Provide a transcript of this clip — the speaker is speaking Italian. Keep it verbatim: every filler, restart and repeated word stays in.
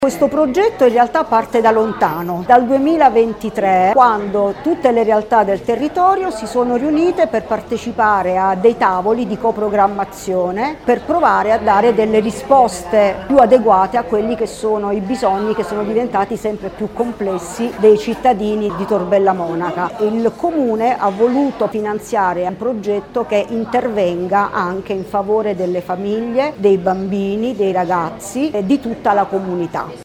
Questo progetto in realtà parte da lontano, dal duemilaventitré, quando tutte le realtà del territorio si sono riunite per partecipare a dei tavoli di coprogrammazione per provare a dare delle risposte più adeguate a quelli che sono i bisogni che sono diventati sempre più complessi dei cittadini di Torbella Monaca. Il Comune ha voluto finanziare un progetto che intervenga anche in favore delle famiglie, dei bambini, dei ragazzi e di tutta la comunità.